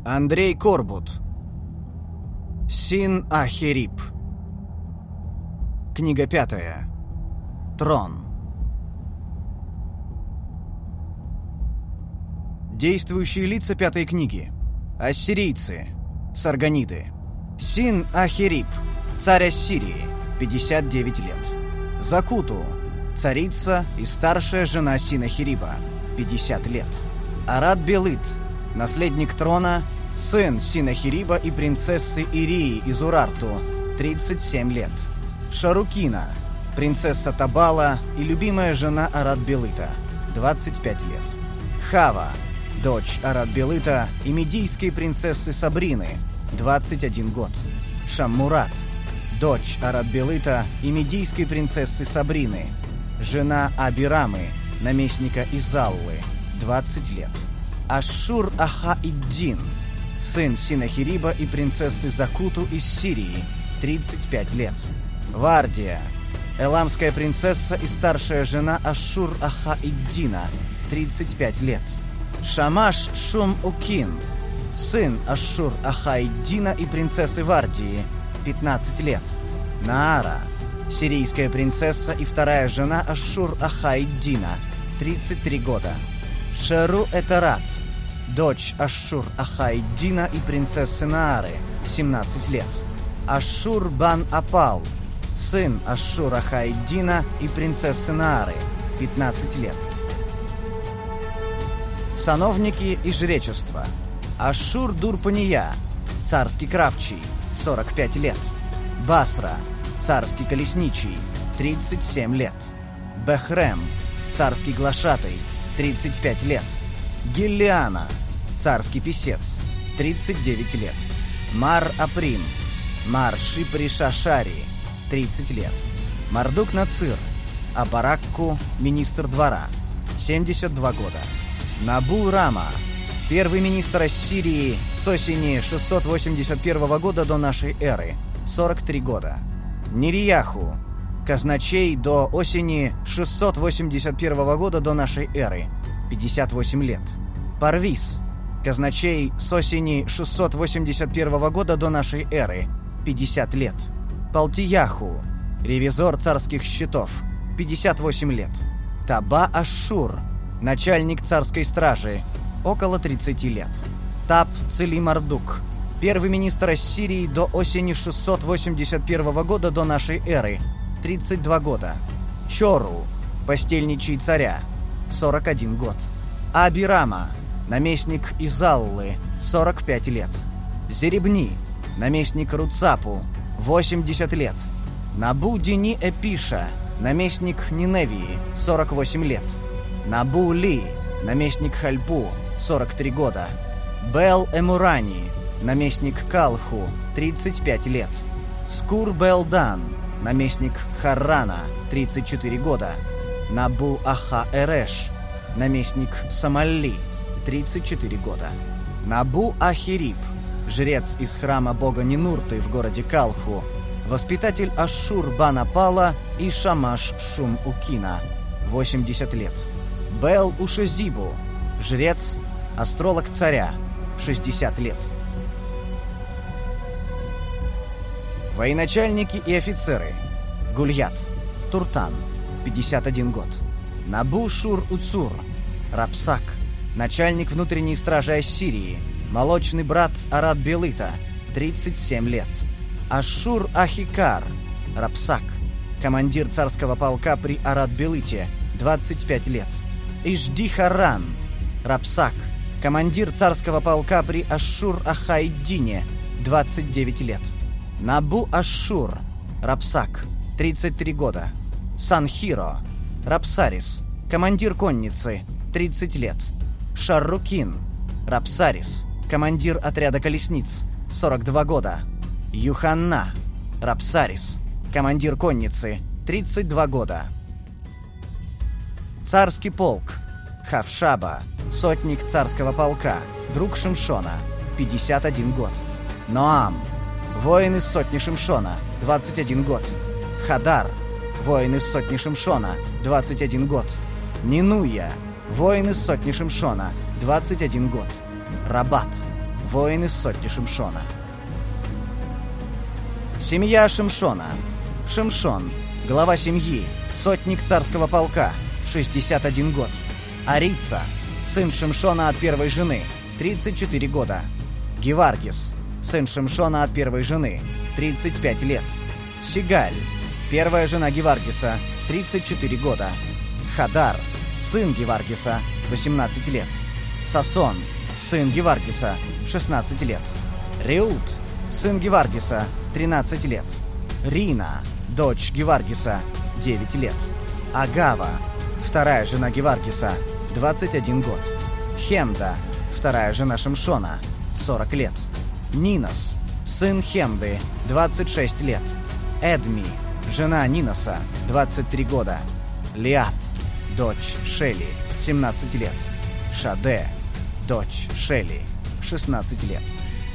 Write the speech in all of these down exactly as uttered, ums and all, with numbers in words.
Андрей Корбут. Син-Ахериб. Книга пятая. Трон. Действующие лица пятой книги. Ассирийцы. Саргониды. Син-Ахериб. Царь Ассирии. пятьдесят девять лет. Закуту. Царица и старшая жена Синахириба. пятьдесят лет. Арат-Белыт. Наследник трона, сын Синахириба и принцессы Ирии из Урарту. тридцать семь лет. Шарукина. Принцесса Табала и любимая жена Арат-Белыта. двадцать пять лет. Хава. Дочь Арат-Белыта и медийской принцессы Сабрины. двадцать один год. Шаммурат. Дочь Арат-Белыта и медийской принцессы Сабрины. Жена Абирамы, наместника Изаллы. двадцать лет. Ашшур-Аха-Иддин. Сын Синахириба и принцессы Закуту из Сирии. тридцать пять лет. Вардия. Эламская принцесса и старшая жена Ашшур-Аха-Иддина. тридцать пять лет. Шамаш-Шум-Укин. Сын Ашшур-Аха-Иддина и принцессы Вардии. пятнадцать лет. Наара. Сирийская принцесса и вторая жена Ашшур-Аха-Иддина. тридцать три года. Шеру-Этерат. Дочь Ашшур-Аха-Иддина и принцессы Наары. семнадцать лет. Ашшур-Бан-Апал. Сын Ашшур-Аха-Иддина и принцессы Наары. пятнадцать лет. Сановники и жречество. Ашшур-Дурпания. Царский кравчий. сорок пять лет. Басра. Царский колесничий. тридцать семь лет. Бехрем. Царский глашатай. тридцать пять лет. Гиллиана. Царский писец. тридцать девять лет. Мар-Априм. Мар-Шипри-Шашари. тридцать лет. Мардук-Нацир. Абаракку. Министр двора. семьдесят два года. Набу-Рама. Первый министр Ассирии с осени шестьсот восемьдесят первого года до нашей эры. сорок три года. Нирияху. Казначей до осени шестьсот восемьдесят первого года до нашей эры. пятьдесят восемь лет. Парвис. Казначей с осени шестьсот восемьдесят первого года до нашей эры. пятьдесят лет. Палтияху. Ревизор царских счетов. пятьдесят восемь лет. Таба-Ашшур. Начальник царской стражи. Около тридцати лет. Таб-Цили-Мардук. Первый министр Ассирии до осени шестьсот восемьдесят первого года до нашей эры. тридцать два года. Чору. Постельничий царя. сорок один год. Абирама. Наместник Изаллы. сорок пять лет. Зеребни. Наместник Руцапу. восемьдесят лет. Набу-Дини-Эпиша. Наместник Ниневии. сорок восемь лет. Набу-Ли. Наместник Хальпу. сорок три года. Бел-Эмурани. Наместник Калху. тридцать пять лет. Скур-Белдан. Наместник Харрана. тридцать четыре года. Набу-Аха-Эреш. Наместник Самалли. тридцать четыре года. Набу-Ахериб. Жрец из храма бога Нинурты в городе Калху. Воспитатель Ашшур-Бан-Апала и Шамаш-Шум-Укина. восемьдесят лет. Бел-Ушезибу. Жрец, астролог царя. шестьдесят лет. Военачальники и офицеры. Гульят. Туртан. пятьдесят один год. Набу-Шур-Уцур. Рапсак. Начальник внутренней стражи Ассирии. Молочный брат Арат-Белыта. тридцать семь лет. Ашшур-Ахикар. Рапсак. Командир царского полка при Арат-Белыте. двадцать пять лет. Ижди-Харран. Рапсак. Командир царского полка при Ашшур-Аха-Иддине. двадцать девять лет. Набу-Ашшур. Рапсак. тридцать три года. Санхиро. Рапсарис. Командир конницы. тридцать лет. Шаррукин. Рапсарис. Командир отряда колесниц. сорок два года. Юханна. Рапсарис. Командир конницы. тридцать два года. Царский полк. Хавшаба. Сотник царского полка. Друг Шимшона. пятьдесят один год. Ноам. Воин из сотни Шимшона. двадцать один год. Хадар. Воин из сотни Шимшона. двадцать один год. Нинуя. Воин из сотни Шимшона. двадцать один год. Рабат. воин из сотни Шимшона. Семья Шимшона. Шимшон, глава семьи, сотник царского полка, шестьдесят один год. Арица, сын Шимшона от первой жены, тридцать четыре года. Геваргис, сын Шимшона от первой жены, тридцать пять лет. Сигаль, первая жена Геваргиса, тридцать четыре года. Хадар, сын Геваргиса, восемнадцать лет. Сасон, сын Геваргиса, шестнадцать лет. Реут, сын Геваргиса, тринадцать лет. Рина, дочь Геваргиса, девять лет. Агава, вторая жена Геваргиса, двадцать один год. Хемда, вторая жена Шимшона, сорок лет. Нинос, сын Хемды, двадцать шесть лет. Эдми, жена Ниноса, двадцать три года. Лиат, дочь Шели, семнадцать лет. Шаде, дочь Шели, шестнадцать лет.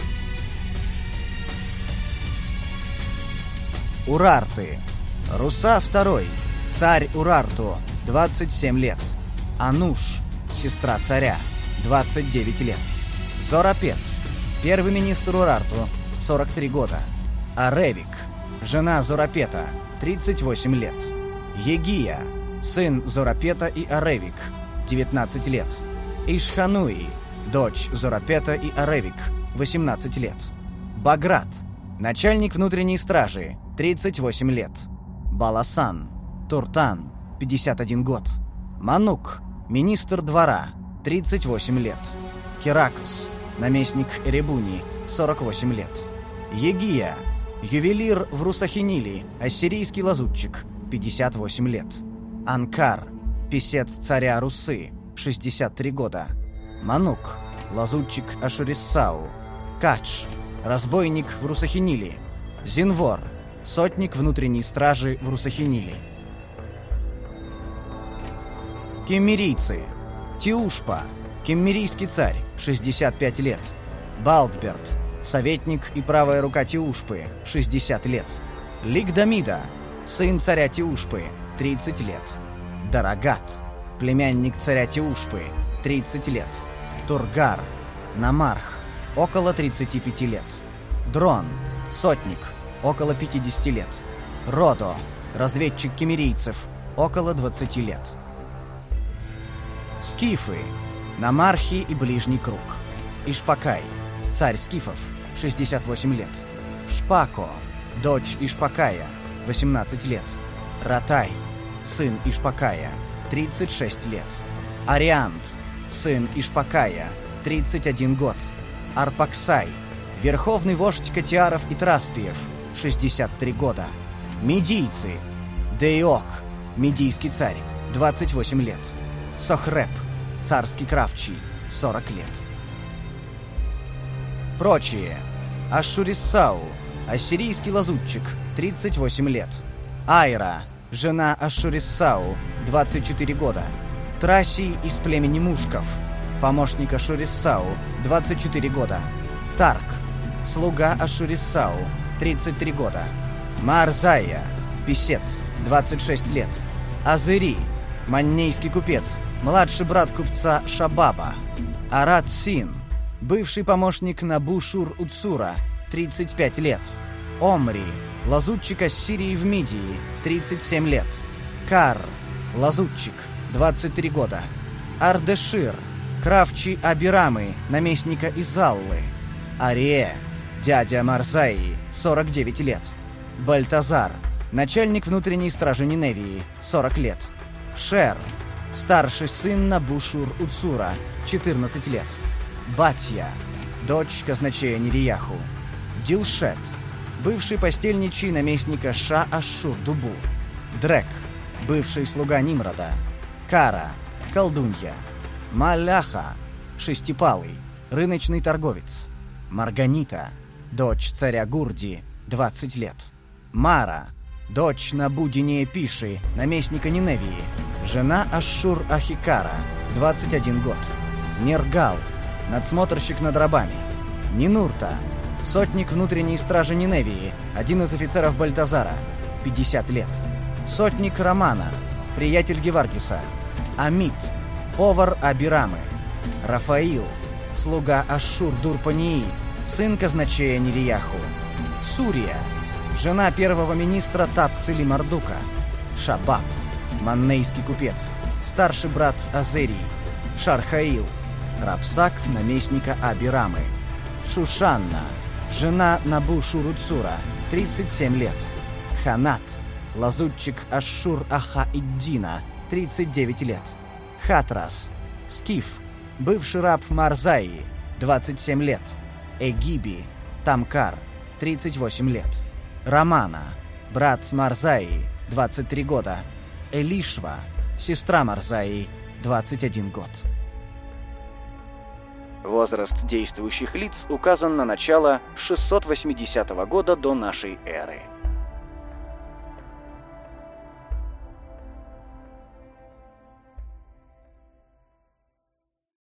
Урарты. Руса второй, царь Урарту, двадцать семь лет. Ануш, сестра царя, двадцать девять лет. Зорапет, первый министр Урарту, сорок три года. Аревик, жена Зорапета, тридцать восемь лет. Егия, сын Зорапета и Аревик, девятнадцать лет. Ишхануи, дочь Зорапета и Аревик, восемнадцать лет. Баграт, начальник внутренней стражи, тридцать восемь лет. Баласан, Туртан, пятьдесят один год. Манук, министр двора, тридцать восемь лет. Керакус, наместник Эребуни, сорок восемь лет. Егия, ювелир в Русахинили, ассирийский лазутчик, пятьдесят восемь лет. Анкар, писец царя Русы, шестьдесят три года. Манук, лазутчик Ашуриссау. Кадж, разбойник в Русахинили. Зинвор, сотник внутренней стражи в Русахинили. Кеммерийцы. Тиушпа, кеммерийский царь, шестьдесят пять лет. Балдберт, советник и правая рука Тиушпы, шестьдесят лет. Лигдамида, сын царя Тиушпы, тридцать лет. Дарагат, племянник царя Тиушпы, тридцать лет. Тургар, намарх, около тридцати пяти лет. Дрон, сотник, около пятидесяти лет. Родо, разведчик кемерийцев, около двадцати лет. Скифы, намархи и ближний круг. Ишпакай, царь скифов, шестьдесят восемь лет. Шпако, дочь Ишпакая, восемнадцать лет. Ратай, сын Ишпакая, тридцать шесть лет. Ариант, сын Ишпакая, тридцать один год. Арпаксай, верховный вождь Катиаров и Траспиев, шестьдесят три года. Медийцы. Деиок, медийский царь, двадцать восемь лет. Сохреп, царский кравчий, сорок лет. Прочие. Ашшуриссау, ассирийский лазутчик, тридцать восемь лет. Айра, жена Ашшуриссау, двадцать четыре года. Трасий из племени Мушков, помощник Ашшуриссау, двадцать четыре года. Тарк, слуга Ашшуриссау, тридцать три года. Марзая, писец, двадцать шесть лет. Азыри, маннейский купец, младший брат купца Шабаба. Арат Син, бывший помощник Набу-Шур-Уцура, тридцать пять лет. Омри, лазутчик Ассирии в Мидии, тридцать семь лет. Кар, лазутчик, двадцать три года. Ардешир, кравчий Абирамы, наместника Изаллы. Арие, дядя Марзаи, сорок девять лет. Бальтазар, начальник внутренней стражи Ниневии, сорок лет. Шер, старший сын Набу-Шур-Уцура, четырнадцать лет. Батья, дочь казначея Нерияху. Дилшет, бывший постельничий наместника Ша-Ашшур-Дубу. Дрек, бывший слуга Нимрода. Кара, колдунья. Маляха, шестипалый, рыночный торговец. Марганита, дочь царя Гурди, двадцать лет. Мара, дочь Набудинея Пиши, наместника Ниневии. Жена Ашшур-Ахикара, двадцать один год. Нергал, надсмотрщик над рабами. Нинурта, сотник внутренней стражи Ниневии, один из офицеров Бальтазара, пятьдесят лет. Сотник Романа, приятель Геваргиса. Амит, повар Абирамы. Рафаил, слуга Ашшур-Дурпании, сын казначея Нирияху. Сурия, жена первого министра Тапцили-Мардука. Шабаб, маннейский купец, старший брат Азерии. Шархаил, Рапсак, наместника Аби-Рамы. Шушанна, жена Набу-Шуруцура, тридцать семь лет. Ханат, лазутчик Ашшур-Аха-Иддина, тридцать девять лет. Хатрас, Скиф, бывший раб Марзаи, двадцать семь лет. Эгиби, Тамкар, тридцать восемь лет. Романа, брат Марзаи, двадцать три года. Элишва, сестра Марзаи, двадцать один год. Возраст действующих лиц указан на начало шестьсот восьмидесятого года до нашей эры.